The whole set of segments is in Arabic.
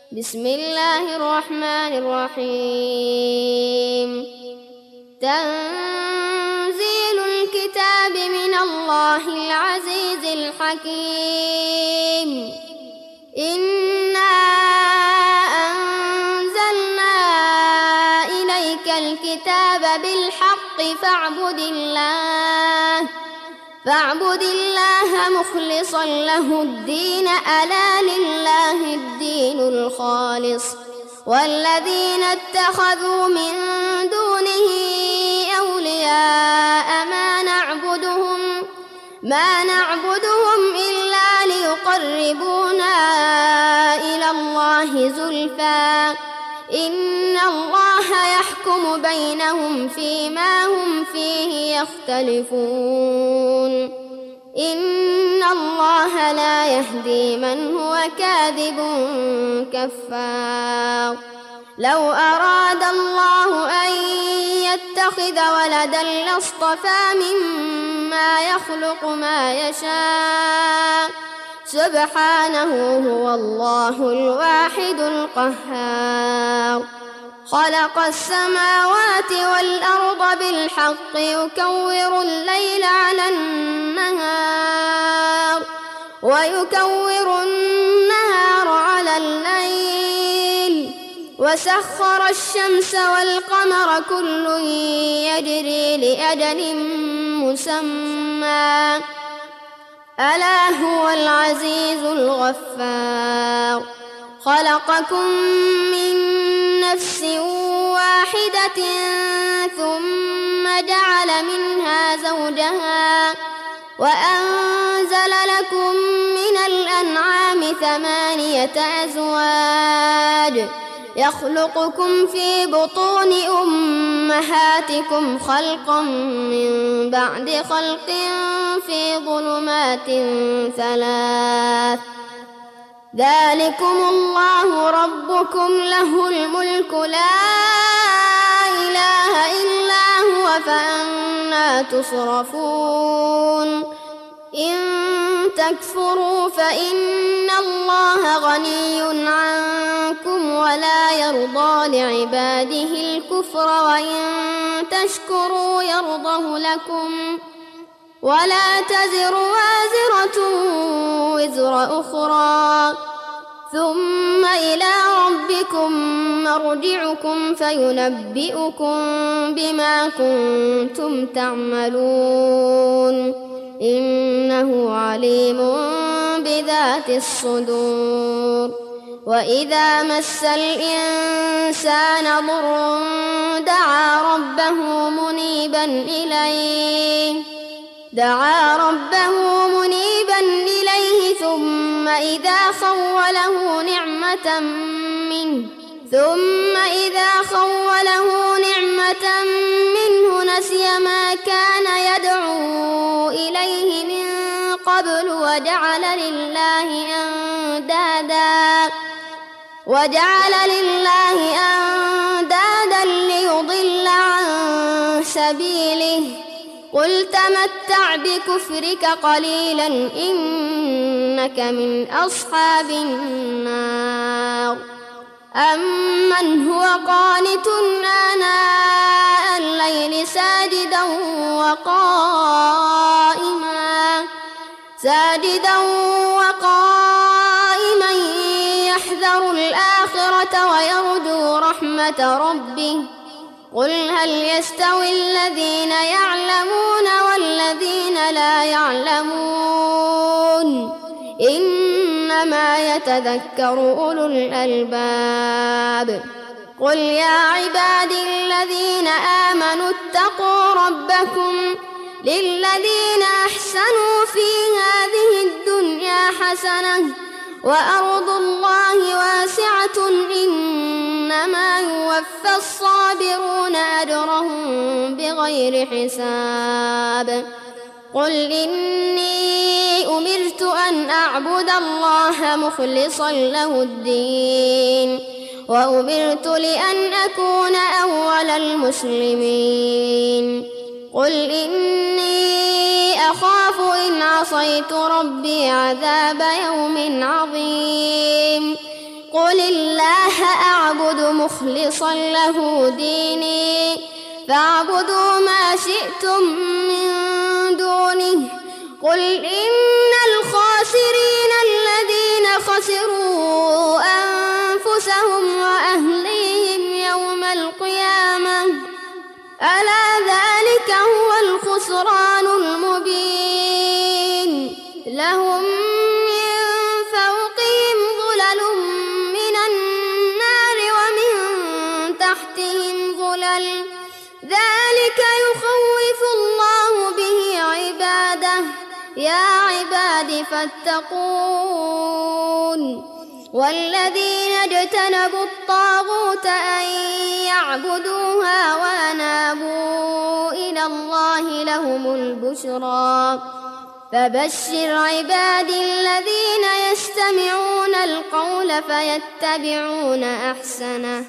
بسم الله الرحمن الرحيم. تنزيل الكتاب من الله العزيز الحكيم. إنا أنزلنا إليك الكتاب بالحق فاعبد الله مخلصا له الدين، ألا لله الدين الخالص. والذين اتخذوا من دونه أولياء ما نعبدهم إلا ليقربونا إلى الله زلفى إن الله يحكم بينهم فيما هم فيه يختلفون. إن الله لا يهدي من هو كاذب كفار. لو أراد الله أن يتخذ ولدا لاصطفى مما يخلق ما يشاء، سبحانه هو الله الواحد القهار. خلق السماوات والأرض بالحق يكور الليل على النهار ويكور النهار على الليل، وسخر الشمس والقمر كل يجري لأجل مسمى، ألا هو العزيز الغفار. خلقكم من نفس واحدة ثم جعل منها زوجها وأنزل لكم من الأنعام 8 أزواج يخلقكم في بطون أمهاتكم خلقا من بعد خلق في ظلمات 3. ذلكم الله ربكم له الملك لا إله إلا هو، فأنى تصرفون. إن تكفروا فإن الله غني عنكم ولا يرضى لعباده الكفر، وإن تشكروا يرضه لكم، ولا تزر وازرة وزر أخرى، ثم إلى ربكم مرجعكم فينبئكم بما كنتم تعملون، إنه عليم بذات الصدور. وإذا مس الإنسان ضر دعا ربه منيبا إليه ثم إذا خوله نعمة منه نسي ما كان يدعو إليه من قبل وجعل لله أندادا ليضل عن سبيله. قل تمتع بكفرك قليلا إنك من أصحاب النار. أمن هو قانت آناء الليل ساجدا وقائما يحذر الآخرة ويرجو رحمة ربه. قل هل يستوي الذين يعلمون والذين لا يعلمون؟ إنما يتذكر أولو الألباب. قل يا عبادي الذين آمنوا اتقوا ربكم للذين أحسنوا في هذه الدنيا حسنة وأرض الله واسعة إنما يوفى الصابرون أجرهم بغير حساب. قل إني أمرت أن أعبد الله مخلصا له الدين وأمرت لأن أكون أول المسلمين. قل إني أخاف إن عصيت ربي عذاب يوم عظيم. قل الله أعبد مخلصا له ديني فاعبدوا ما شئتم من دونه قل إن الخاسرين الذين خسروا أنفسهم وأهليهم يوم القيامة ألا ذلك هو الخسران المبين لهم من فوقهم ظلل من النار ومن تحتهم ظلل ذلك يخوف الله به عباده يا عباد فاتقون والذين اجتنبوا الطاغوت أن يعبدوها وأنابوا إلى الله لهم البشرى فبشر عبادي الذين يستمعون القول فيتبعون أحسنه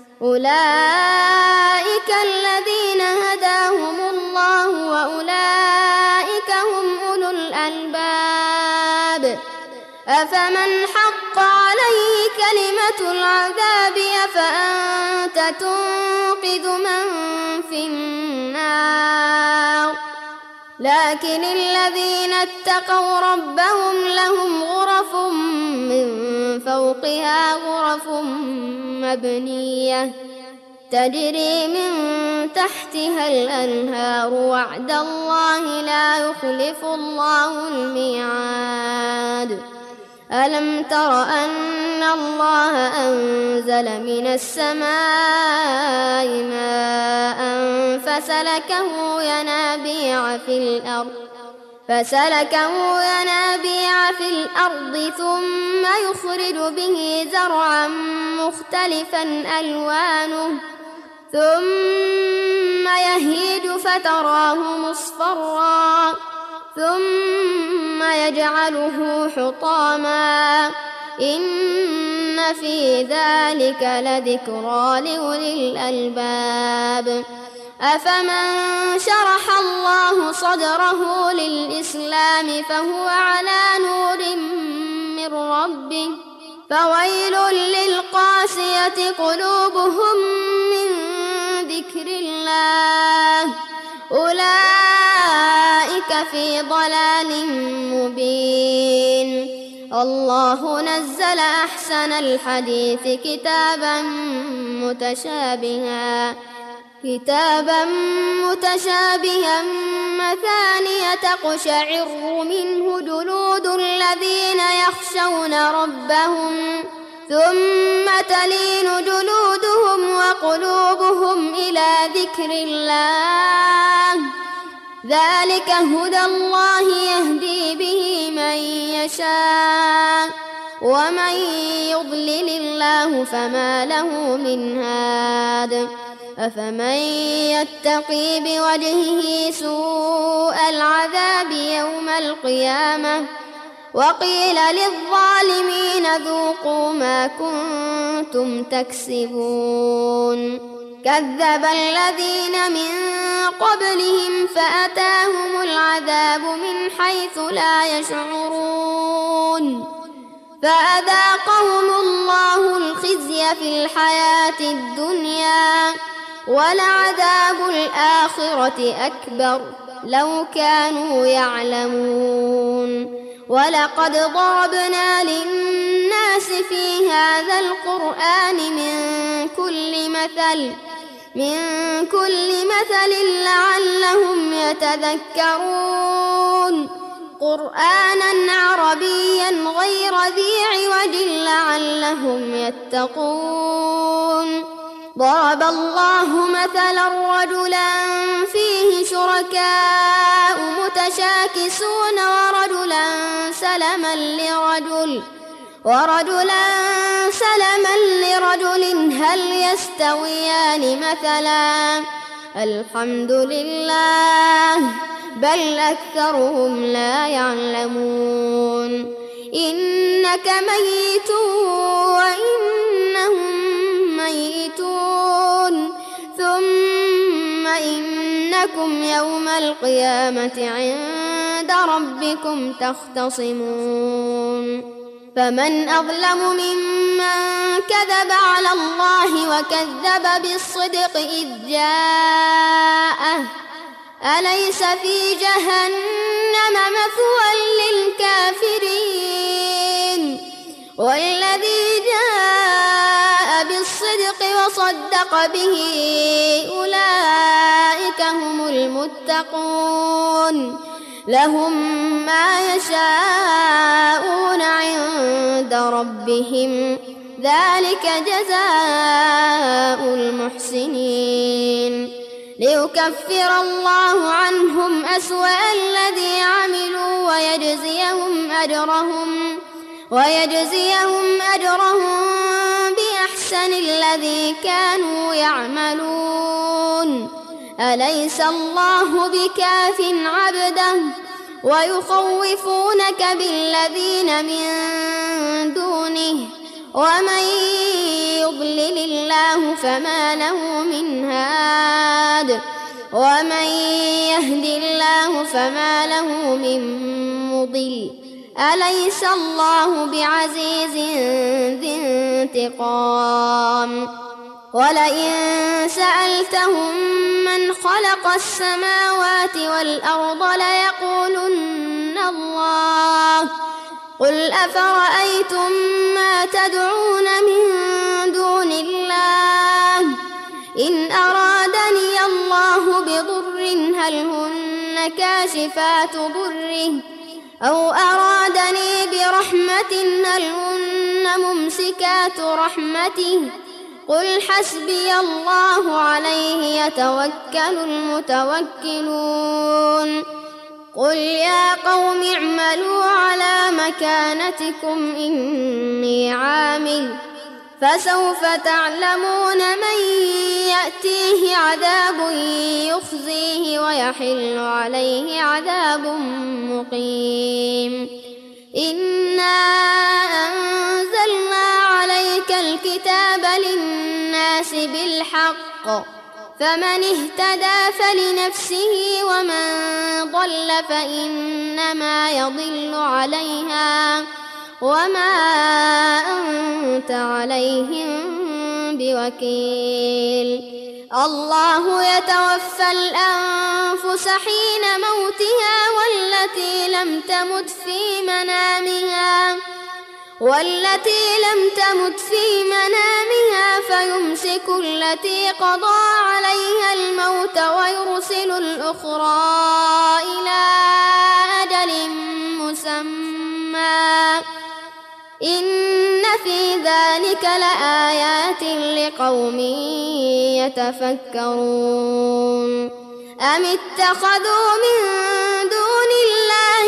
أولئك الذين هداهم الله وأولئك هم أولو الألباب أفمن حق عليه كلمة العذاب أفأنت تنقذ من في النار لكن الذين اتقوا ربهم لهم غرف من فوقها غرف مبنية تجري من تحتها الأنهار وعد الله لا يخلف الله الميعاد ألم تر أن الله أنزل من السماء ماء فسلكه ينابيع في الأرض ثم يخرج به زرعا مختلفا ألوانه ثم يهيج فتراه مصفرا ثم يجعله حطاما إن في ذلك لذكرى لأولي الألباب أفمن شرح الله صدره للإسلام فهو على نور من ربه فويل للقاسية قلوبهم من ذكر الله أولئك في ضلال مبين الله نزل أحسن الحديث كتابا متشابها مثانية تقشعر منه جلود الذين يخشون ربهم ثم تلين جلودهم وقلوبهم إلى ذكر الله ذلك هدى الله يهدي به من يشاء ومن يضلل الله فما له من هاد أفمن يتقي بوجهه سوء العذاب يوم القيامة وقيل للظالمين ذوقوا ما كنتم تكسبون كذب الذين من قبلهم فأتاهم العذاب من حيث لا يشعرون فأذاقهم الله الخزي في الحياة الدنيا ولعذاب الآخرة أكبر لو كانوا يعلمون ولقد ضربنا للناس في هذا القرآن من كل مثل لعلهم يتذكرون قرآنا عربيا غير ذي عوج لعلهم يتقون ضرب الله مثلا رجلا فيه شركاء متشاكسون ورجلا سلما لرجل هل يستويان مثلا الحمد لله بل أكثرهم لا يعلمون إنك ميت وإنهم ميتون ثم إنكم يوم القيامة عند ربكم تختصمون فمن أظلم ممن كذب على الله وكذب بالصدق إذ جاءه أليس في جهنم مثوى للكافرين والذي جاء بالصدق وصدق به أولئك هم المتقون لهم ما يشاءون عند ربهم ذلك جزاء المحسنين ليكفر الله عنهم أسوأ الذي عملوا ويجزيهم أجرهم بأحسن الذي كانوا يعملون أليس الله بكاف عبده ويخوفونك بالذين من دونه ومن يضلل الله فما له من هاد ومن يهد الله فما له من مضل أليس الله بعزيز ذي انتقام ولئن سألتهم من خلق السماوات والأرض ليقولن الله قل أفرأيتم ما تدعون من دون الله إن أرادني الله بضر هل هن كاشفات ضره أو أرادني برحمة هل هن ممسكات رحمته قل حسبي الله عليه يتوكل المتوكلون قل يا قوم اعملوا على مكانتكم إني عامل فسوف تعلمون من يأتيه عذاب يخزيه ويحل عليه عذاب مقيم إنا أنزلنا عليك الكتاب للناس بالحق فمن اهتدى فلنفسه ومن ضل فإنما يضل عليها وما أنت عليهم بوكيل الله يتوفى الأنفس حين موتها والتي لم تمت في منامها فيمسك التي قضى عليها الموت ويرسل الأخرى إلى أجل مسمى إن في ذلك لآيات لقوم يتفكرون أم اتخذوا من دون الله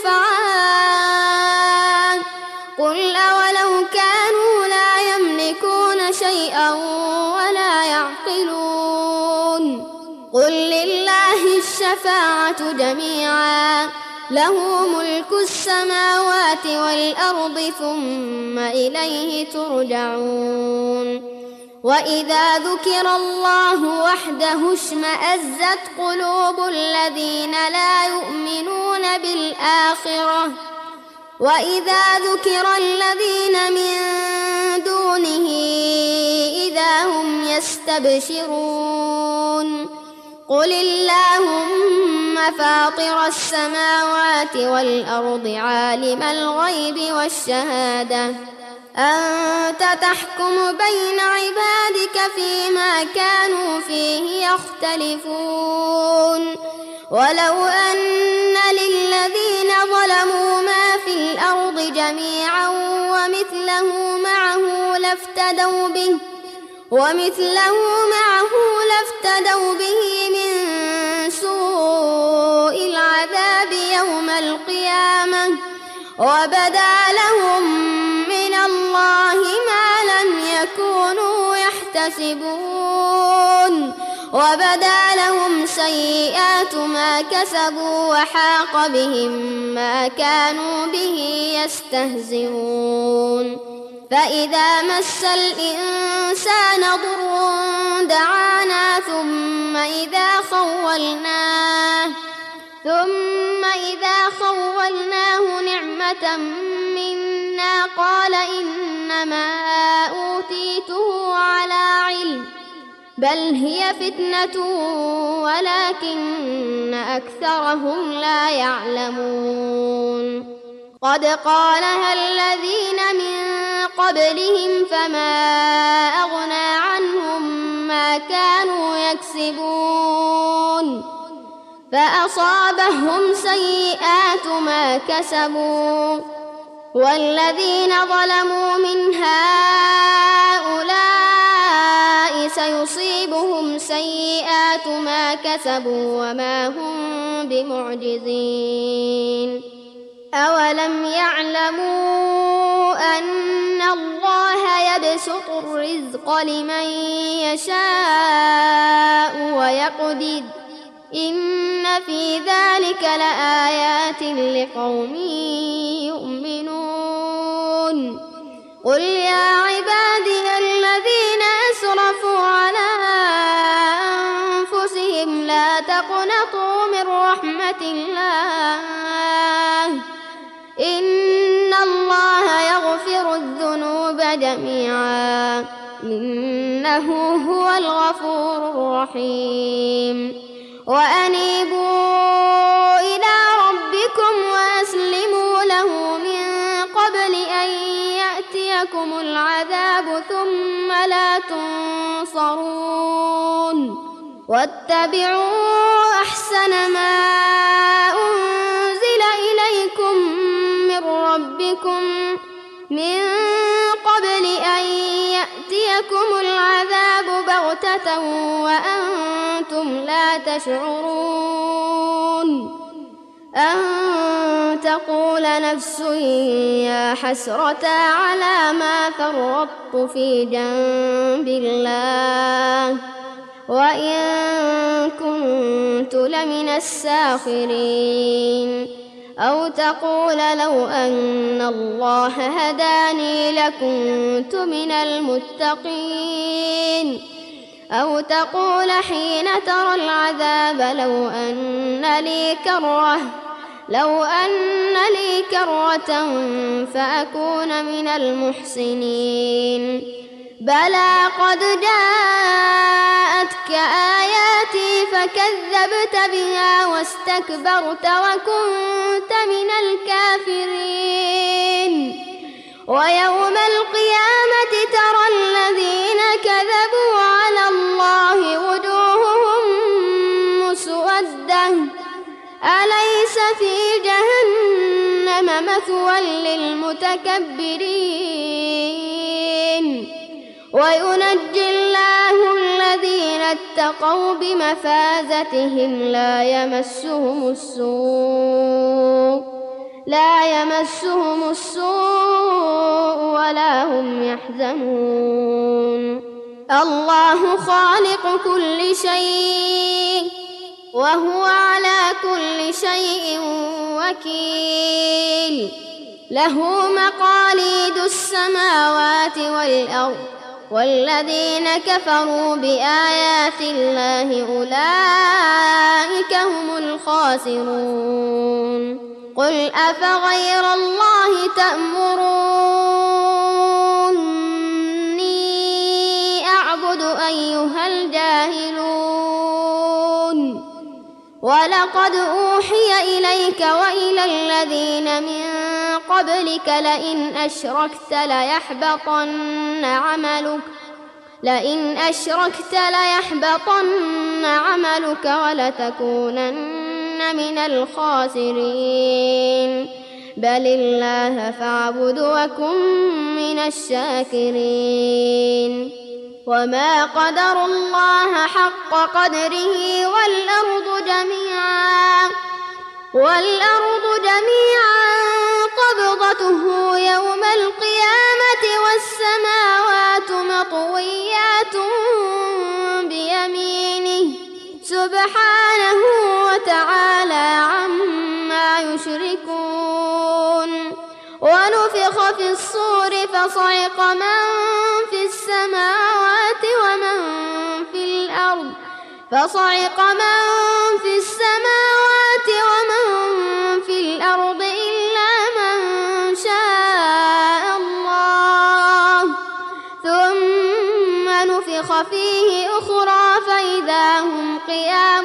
شفعاء قل أولو كانوا لا يملكون شيئا ولا يعقلون قل لله الشفاعة جميعا له ملك السماوات والأرض ثم إليه ترجعون وإذا ذكر الله وحده اشمأزت قلوب الذين لا يؤمنون بالآخرة وإذا ذكر الذين من دونه إذا هم يستبشرون قل اللهم فاطر السماوات والأرض عالم الغيب والشهادة أنت تحكم بين عبادك فيما كانوا فيه يختلفون ولو أن للذين ظلموا ما في الأرض جميعا ومثله معه لافتدوا به من سوء العذاب يوم القيامة وبدا لهم من الله ما لم يكونوا يحتسبون وبدا لهم سيئات ما كسبوا وحاق بهم ما كانوا به يستهزئون فإذا مس الإنسان ضر دعانا ثم إذا خولناه نعمة منا قال إنما إنما أوتيته على علم بل هي فتنة ولكن أكثرهم لا يعلمون قد قالها الذين من قبلهم فما أغنى عنهم ما كانوا يكسبون فأصابهم سيئات ما كسبوا والذين ظلموا من هؤلاء سيصيبهم سيئات ما كسبوا وما هم بمعجزين أولم يعلموا أن الله يبسط الرزق لمن يشاء ويقدر إن في ذلك لآيات لقوم يؤمنون قل يا عبادي الذين أسرفوا على أنفسهم لا تقنطوا من رحمة الله إن الله يغفر الذنوب جميعا إنه هو الغفور الرحيم وأنيبوا إلى ربكم وأسلموا له من قبل أن يأتيكم العذاب ثم لا تنصرون واتبعوا أحسن ما أنزل إليكم من ربكم من قبل أن يأتيكم العذاب بغتة وأنتم لا تشعرون أن تقول نفس يا حسرة على ما فرطت في جنب الله وإن كنت لمن الساخرين أو تقول لو أن الله هداني لكنت من المتقين أو تقول حين ترى العذاب لو أن لي كرة فأكون من المحسنين بلى قد جاءتك آياتي فكذبت بها واستكبرت وكنت من الكافرين ويوم القيامة ترى الذين كذبوا على الله وجوههم مسودة أليس في جهنم مثوى للمتكبرين وينجي الله الذين اتقوا بمفازتهم لا يمسهم السوء ولا هم يحزنون الله خالق كل شيء وهو على كل شيء وكيل له مقاليد السماوات والأرض والذين كفروا بآيات الله أولئك هم الخاسرون قل أفغير الله تأمروني أعبد أيها الجاهلون ولقد أوحي إليك وإلى الذين من قبلك لئن أشركت ليحبطن عملك ولتكونن من الخاسرين بل الله فاعبد وكن من الشاكرين وما قدروا الله حق قدره والأرض جميعا قبضته يوم القيامة والسماوات مطويات بيمينه سبحانه وتعالى عما يشركون ونفخ في الصور فصعق من في السماوات ومن في الأرض إلا من شاء الله فنفخ فيه أخرى فإذا هم قيام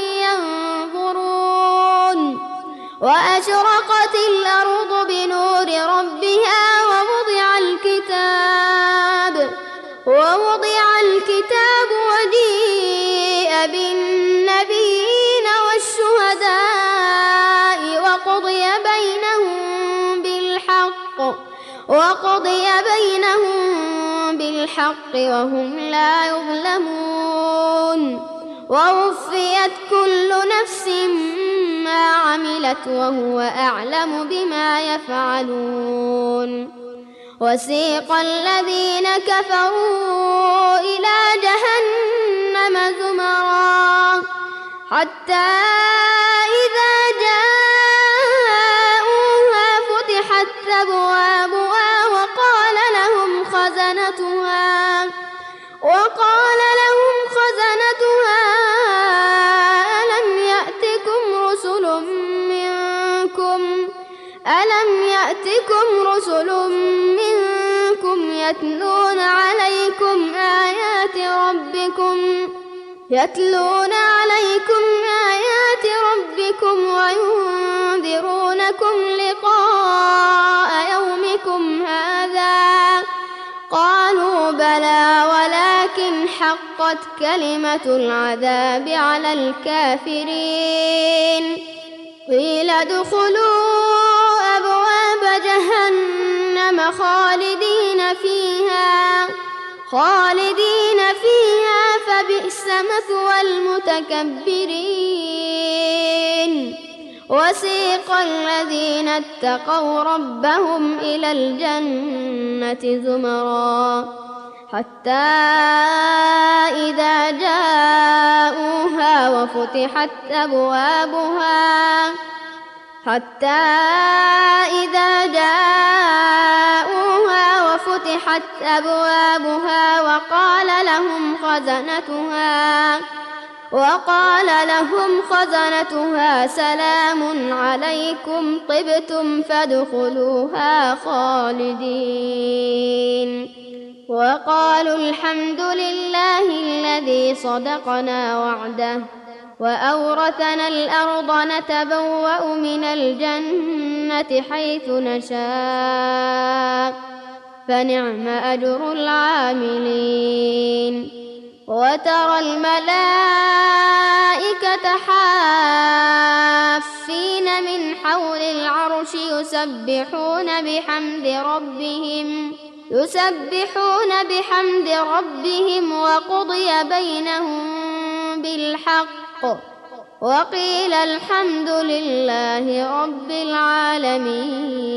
ينظرون وأشرقت الأرض بنور ربها ووضع الكتاب وجيء بالنبيين والشهداء وقضي بينهم بالحق وهم لا يظلمون ووفيت كل نفس ما عملت وهو أعلم بما يفعلون وسيق الذين كفروا إلى جهنم زمرا حتى إذا جاءوها فتحت أبوابها وقال لهم خزنتها ألم يأتكم رسل منكم يتلون عليكم آيات ربكم وينذرونكم لقاء يومكم هذا قالوا بلى ولكن حقت كلمة العذاب على الكافرين قيل ادخلوا أبواب جهنم خالدين فيها فبئس مثوى المتكبرين وسيق الذين اتقوا ربهم إلى الجنة زمرا حتى إذا جاءوها وفتحت أبوابها وقال لهم خزنتها سلام عليكم طبتم فادخلوها خالدين وقالوا الحمد لله الذي صدقنا وعده وأورثنا الأرض نتبوأ من الجنة حيث نشاء فنعم أجر العاملين وترى الملائكة حافين من حول العرش يسبحون بحمد ربهم وقضي بينهم بالحق وقيل الحمد لله رب العالمين.